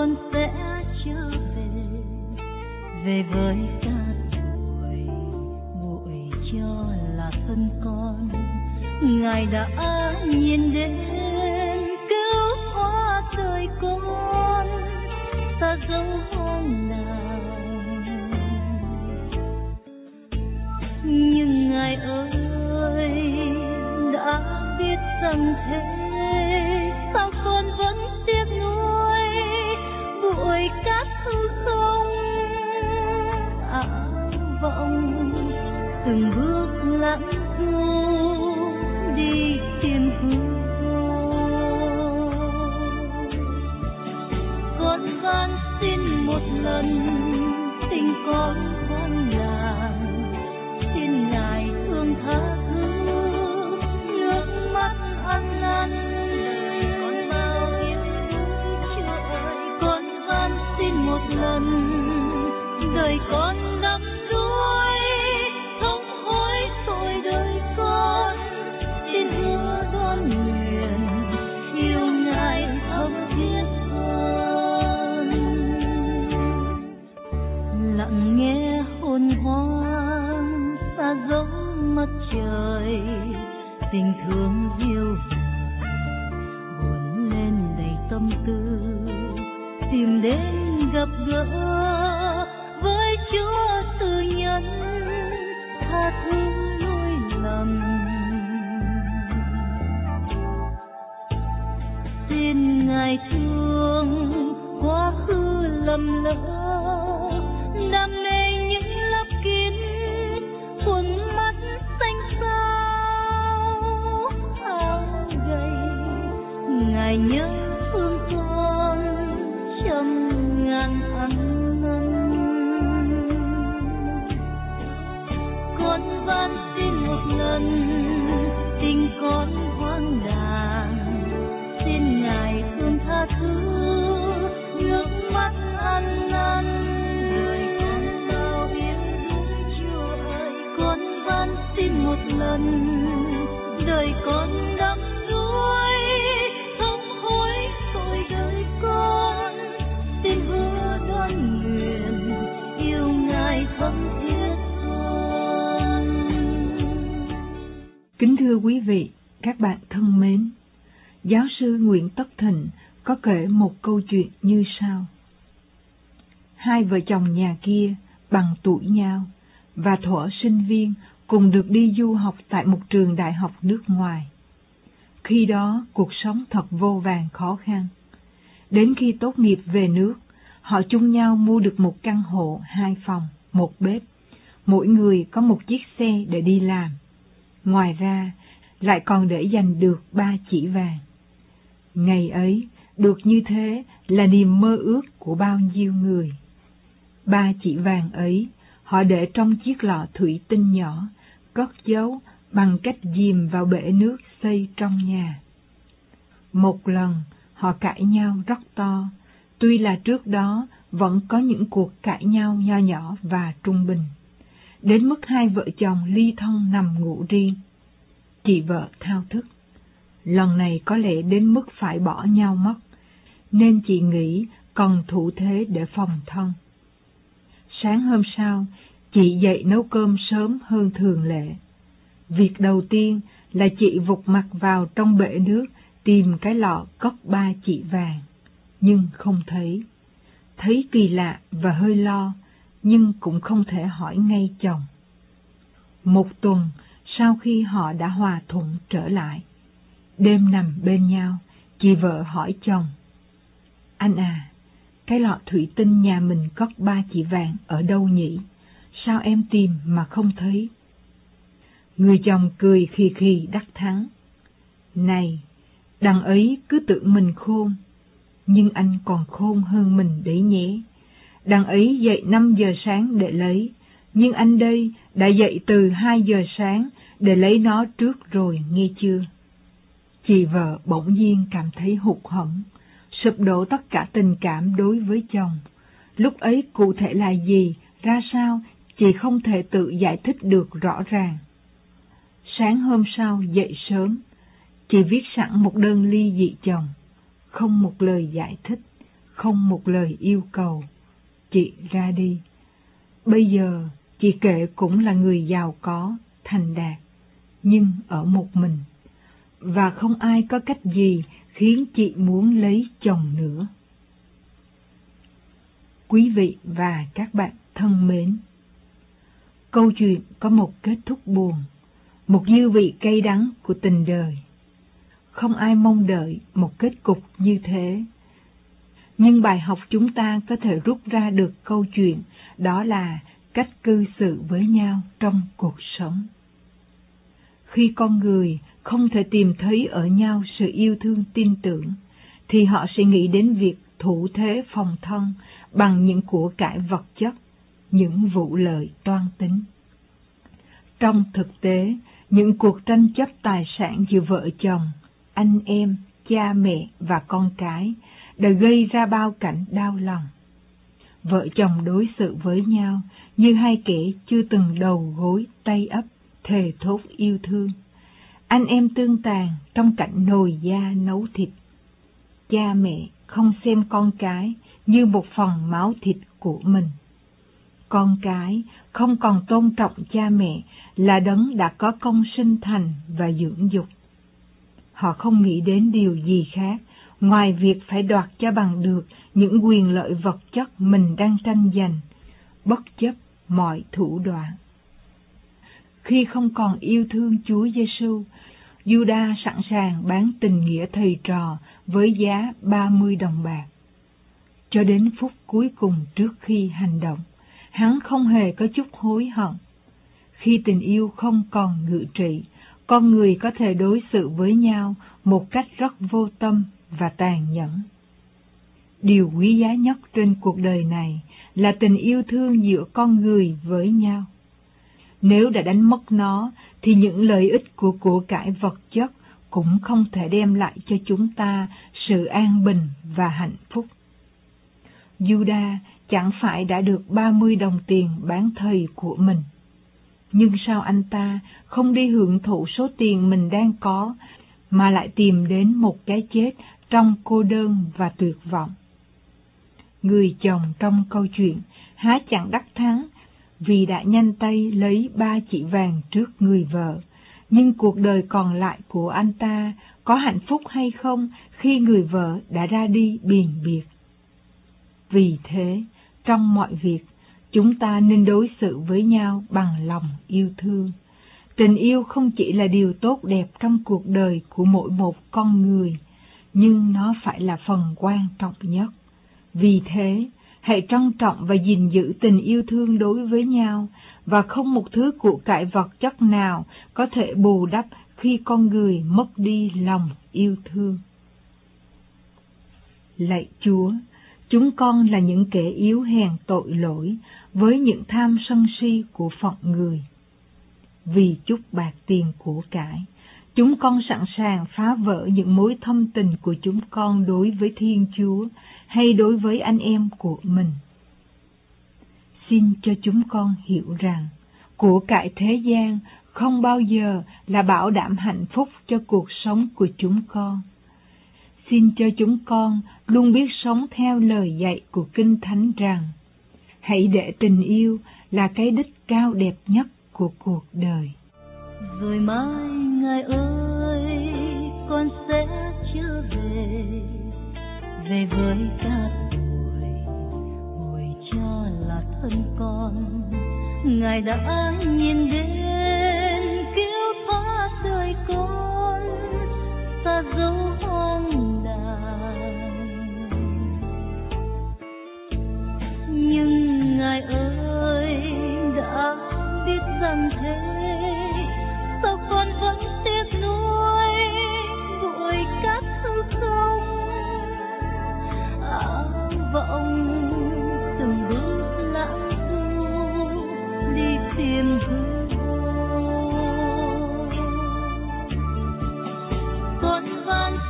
con sẽ trở về với cả tuổi, bụi cho là thân con. Ngài đã nhìn đến cứu hóa đời con, ta dấu hoang nàng. Nhưng Ngài ơi đã biết rằng thế, sao con vẫn tiếc nuối bụi cát hư không ảo vọng, từng bước lãng du đi tìm hướng. Con van xin một lần tình con hoang làng, xin Ngài thương tha thứ nước mắt ăn năn. Con bao yêu Chúa ơi, con van xin một lần đời con đắm đuối thống hối tội đời con. Xin hứa đoan nguyện yêu Ngài thấm thiết hơn. Lặng nghe hồn hoang xa dấu mặt trời, tình thương dịu buồn lên đầy tâm tư, tìm đến gặp gỡ với Chúa từ nhân tha thứ lỗi lầm. Xin Ngài thương quá khứ lầm lỡ, đam mê những lấp kín khuôn mắt xanh xao áo gầy. Ngài nhớ thương con trăm ngàn ăn năn. Con van xin một lần tình con hoang đàng, xin Ngài thương tha thứ nước mắt ăn năn. Đời con bao yên đúng Chúa ơi, con van xin một lần đời con đắm đuối thống hối tội đời con. Xin hứa đoan nguyện yêu Ngài thấm thiết hơn. Kính thưa quý vị, các bạn thân mến, giáo sư Nguyễn Tất Thịnh có kể một câu chuyện như sau. Hai vợ chồng nhà kia bằng tuổi nhau và thuở sinh viên cùng được đi du học tại một trường đại học nước ngoài. Khi đó cuộc sống thật vô vàn khó khăn. Đến khi tốt nghiệp về nước, họ chung nhau mua được một căn hộ 2 phòng, 1 bếp, mỗi người có một chiếc xe để đi làm. Ngoài ra, lại còn để dành được 3 chỉ vàng. Ngày ấy, được như thế là niềm mơ ước của bao nhiêu người. 3 chỉ vàng ấy, họ để trong chiếc lọ thủy tinh nhỏ, cất giấu bằng cách dìm vào bể nước xây trong nhà. Một lần, họ cãi nhau rất to, tuy là trước đó vẫn có những cuộc cãi nhau nho nhỏ và trung bình, đến mức hai vợ chồng ly thân nằm ngủ riêng. Chị vợ thao thức. Lần này có lẽ đến mức phải bỏ nhau mất, nên chị nghĩ cần thủ thế để phòng thân. Sáng hôm sau, chị dậy nấu cơm sớm hơn thường lệ. Việc đầu tiên là chị vụt mặt vào trong bể nước tìm cái lọ cất 3 chỉ vàng, nhưng không thấy. Thấy kỳ lạ và hơi lo, nhưng cũng không thể hỏi ngay chồng. Một tuần sau khi họ đã hòa thuận trở lại, đêm nằm bên nhau, chị vợ hỏi chồng: "Anh à, cái lọ thủy tinh nhà mình cất 3 chỉ vàng ở đâu nhỉ? Sao em tìm mà không thấy?" Người chồng cười khì khì đắc thắng: "Này, đằng ấy cứ tưởng mình khôn, nhưng anh còn khôn hơn mình đấy nhé. Đằng ấy dậy 5 giờ sáng để lấy, nhưng anh đây đã dậy từ 2 giờ sáng để lấy nó trước rồi, nghe chưa?" Chị vợ bỗng nhiên cảm thấy hụt hẫng, sụp đổ tất cả tình cảm đối với chồng. Lúc ấy cụ thể là gì, ra sao, chị không thể tự giải thích được rõ ràng. Sáng hôm sau dậy sớm, chị viết sẵn một đơn ly dị chồng, không một lời giải thích, không một lời yêu cầu, chị ra đi. Bây giờ chị kệ cũng là người giàu có, thành đạt, nhưng ở một mình, và không ai có cách gì khiến chị muốn lấy chồng nữa. Quý vị và các bạn thân mến, câu chuyện có một kết thúc buồn, một dư vị cay đắng của tình đời. Không ai mong đợi một kết cục như thế. Nhưng bài học chúng ta có thể rút ra được câu chuyện, đó là cách cư xử với nhau trong cuộc sống. Khi con người không thể tìm thấy ở nhau sự yêu thương tin tưởng, thì họ sẽ nghĩ đến việc thủ thế phòng thân bằng những của cải vật chất, những vụ lợi toan tính. Trong thực tế, những cuộc tranh chấp tài sản giữa vợ chồng, anh em, cha mẹ và con cái đã gây ra bao cảnh đau lòng. Vợ chồng đối xử với nhau như hai kẻ chưa từng đầu gối tay ấp, thề thốt yêu thương. Anh em tương tàn trong cảnh nồi da nấu thịt. Cha mẹ không xem con cái như một phần máu thịt của mình. Con cái không còn tôn trọng cha mẹ là đấng đã có công sinh thành và dưỡng dục. Họ không nghĩ đến điều gì khác ngoài việc phải đoạt cho bằng được những quyền lợi vật chất mình đang tranh giành, bất chấp mọi thủ đoạn. Khi không còn yêu thương Chúa Giêsu, Giuđa sẵn sàng bán tình nghĩa thầy trò với giá 30 đồng bạc. Cho đến phút cuối cùng trước khi hành động, hắn không hề có chút hối hận. Khi tình yêu không còn ngự trị, con người có thể đối xử với nhau một cách rất vô tâm và tàn nhẫn. Điều quý giá nhất trên cuộc đời này là tình yêu thương giữa con người với nhau. Nếu đã đánh mất nó, thì những lợi ích của cải vật chất cũng không thể đem lại cho chúng ta sự an bình và hạnh phúc. Giuđa chẳng phải đã được 30 đồng tiền bán thầy của mình, nhưng sao anh ta không đi hưởng thụ số tiền mình đang có, mà lại tìm đến một cái chết trong cô đơn và tuyệt vọng? Người chồng trong câu chuyện há chẳng đắc thắng vì đã nhanh tay lấy 3 chỉ vàng trước người vợ, nhưng cuộc đời còn lại của anh ta có hạnh phúc hay không khi người vợ đã ra đi biền biệt? Vì thế, trong mọi việc, chúng ta nên đối xử với nhau bằng lòng yêu thương. Tình yêu không chỉ là điều tốt đẹp trong cuộc đời của mỗi một con người, nhưng nó phải là phần quan trọng nhất. Vì thế, hãy trân trọng và gìn giữ tình yêu thương đối với nhau, và không một thứ của cải vật chất nào có thể bù đắp khi con người mất đi lòng yêu thương. Lạy Chúa, chúng con là những kẻ yếu hèn tội lỗi với những tham sân si của phận người. Vì chút bạc tiền của cải, chúng con sẵn sàng phá vỡ những mối thâm tình của chúng con đối với Thiên Chúa hay đối với anh em của mình. Xin cho chúng con hiểu rằng, của cải thế gian không bao giờ là bảo đảm hạnh phúc cho cuộc sống của chúng con. Xin cho chúng con luôn biết sống theo lời dạy của Kinh Thánh rằng, hãy để tình yêu là cái đích cao đẹp nhất của cuộc đời. Rồi mai Ngài ơi, con sẽ trở về, về với cả tuổi, hồi cha là thân con. Ngài đã nhìn đến kêu thoát đời con, xa dấu hoang đàng. Nhưng Ngài ơi đã biết rằng thế, sao con vẫn tiếc nuối bụi cát hư không? Áo vọng từng bước lãng du đi tìm hương. Con van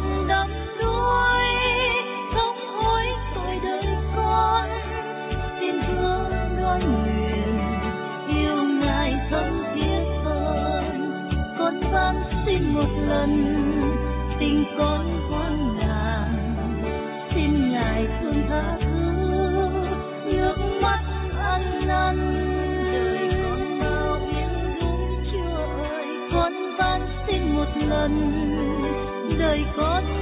còn đắm đuối sống hối tội đời con. Xin Chúa đoan nguyện yêu Ngài thấm thiết hơn. Con van xin một lần tình con hoang đàng, xin Ngài thương tha thứ nước mắt ăn năn. Đời con bao yên đúng Chúa ơi, con van xin một lần đời con